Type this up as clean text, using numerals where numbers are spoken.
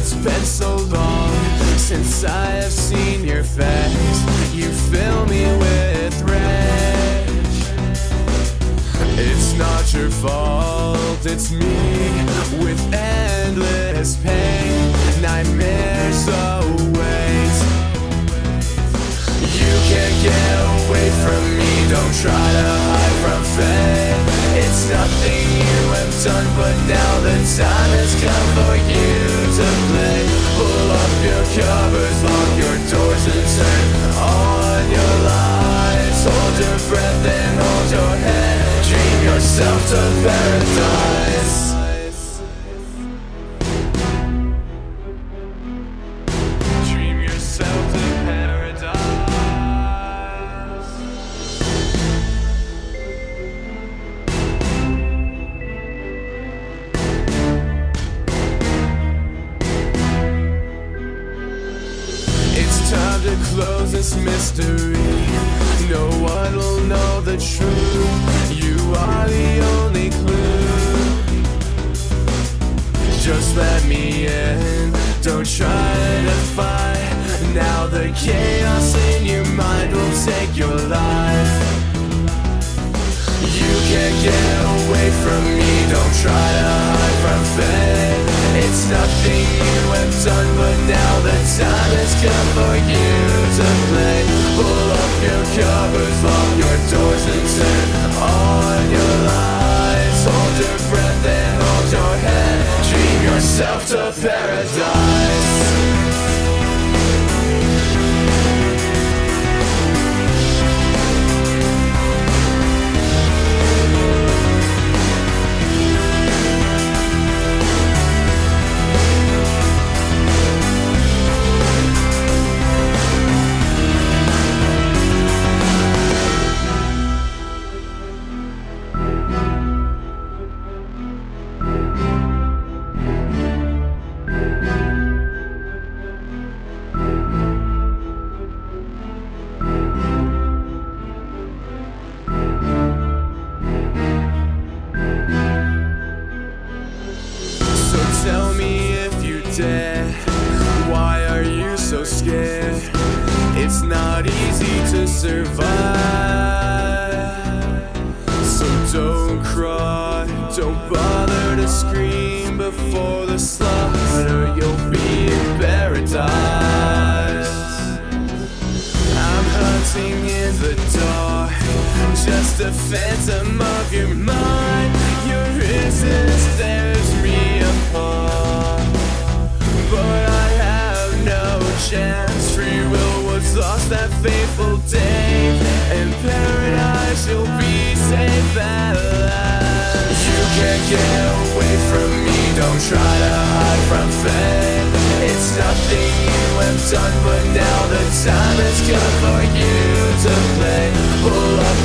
It's been so long since I have seen your face. You fill me with rage. It's not your fault, it's me with endless pain. Nightmares await. You can't get away from me, don't try to hide from fate. It's nothing you have done, but now the time has come for you to play. Pull up your covers, lock your doors and turn on your lights. Hold your breath and hold your head. Dream yourself to paradise. Dream yourself to paradise. It's time to close this mystery. No one will know the truth. You are the only clue. Just let me in, don't try to fight. Now the chaos in your mind will take your life. You can't get away from me, don't try to hide from fate. It's nothing you have done, but now the time has come for you to play. Pull up your covers, lock your doors and turn on your lights. Hold your breath and hold your head. Dream yourself to paradise. Tell me if you dare, why are you so scared? It's not easy to survive. So don't cry, don't bother to scream. Before the slaughter you'll be in paradise. I'm hunting in the dark, just a phantom of your mind. Your innocence tears me apart, but I have no chance. Free will was lost that fateful day. In paradise you'll be safe at last. You can't get away from me, don't try to hide from fate. It's nothing you have done, but now the time has come for you to play. Pull up